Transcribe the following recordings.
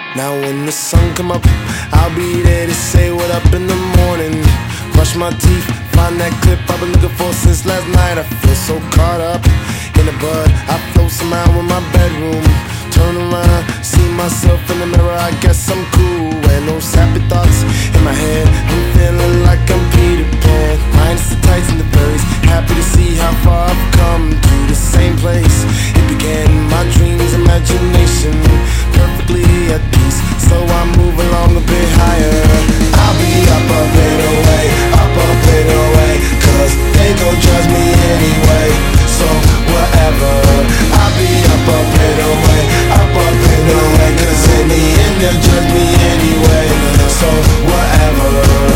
Now when the sun come up, I'll be there to say what up in the morning. Brush my teeth, find that clip I've been looking for since last night. I feel so caught up in the bud. I float somehow in my bedroom. Turn around, see myself in the mirror. I guess I'm cool. And those happy thoughts in my head. I'm feeling like I'm Peter Pan. Minus the tights and the furries. Happy to see how far I've come to the same place. It began in my dreams, imagination. Perfectly at peace, so I move along a bit higher. I'll be up a bit away, up a bit away, cause they gon' judge me anyway. So whatever, I'll be up a bit away, up a bit away, cause in the end they'll judge me anyway. So whatever.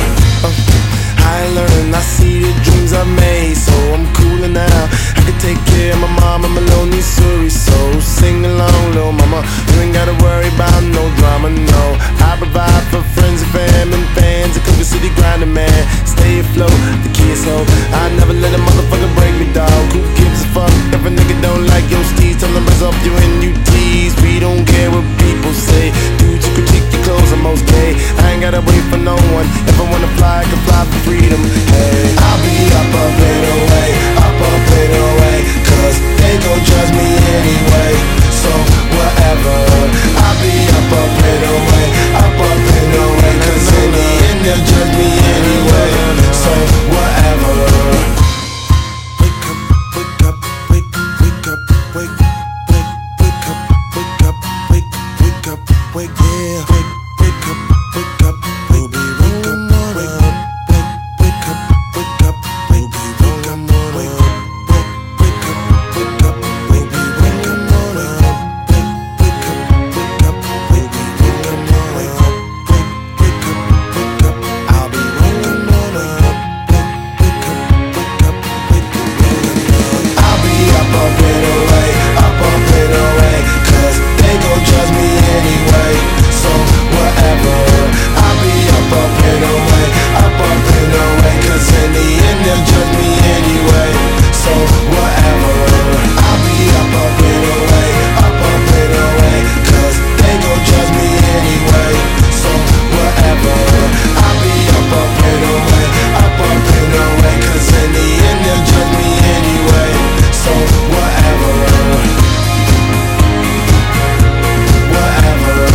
I learn, I see the dreams I made, so I'm cooler now. I can take care of my mom, I'm a lonely Suri, so sing along, little mama. You ain't gotta worry about no drama, no. I provide for friends and fam and fans. A Cougar City grinding man, stay afloat, the kids hope. I never let a motherfucker break me, dog. Who gives a fuck if a nigga don't like your steez? Tell them buzz off your NUTs. We don't care what people say. Dude, you critique your clothes, I'm most gay. I ain't gotta wait for no one. If I wanna fly, I can fly for freedom. Hey, I'll be up a bit away, up a bit away, cause they gon' judge me anyway. So whatever, I'll be up a bit away, up a bit away, cause in the end they'll judge me anyway. So whatever. Wake up, wake up, wake, wake up, wake, wake, wake up, wake up, wake, wake up, wake, yeah, wake, wake up, wake up, wake, wake up, wake, wake, wake up, wake up, wake, wake up, wake, wake, wake up, wake up, wake, wake up, wake, wake up, wake up, wake, wake up, wake up, wake, wake up, wake up. I'll be waking up, wake up, wake up, wake up, wake up. I'll be up a bit away, up a bit away, cause they gon' judge me anyway. So whatever, I'll be up a bit away, up a bit away, cause in the end they'll judge me anyway. So whatever, I'll be up a bit away, up a bit away, cause they gon' judge me anyway. So whatever, I'll be up a bit away, up a bit away, cause in the end they'll judge me anyway. So whatever, whatever.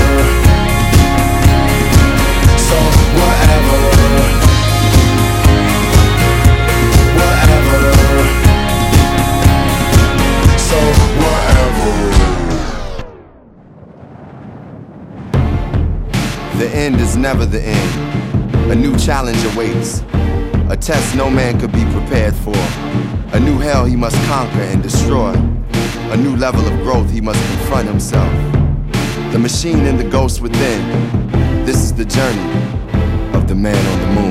So whatever, whatever. So whatever. The end is never the end. A new challenge awaits. A test no man could be prepared for. A new hell he must conquer and destroy. A new level of growth he must confront himself. The machine and the ghost within. This is the journey of the man on the moon.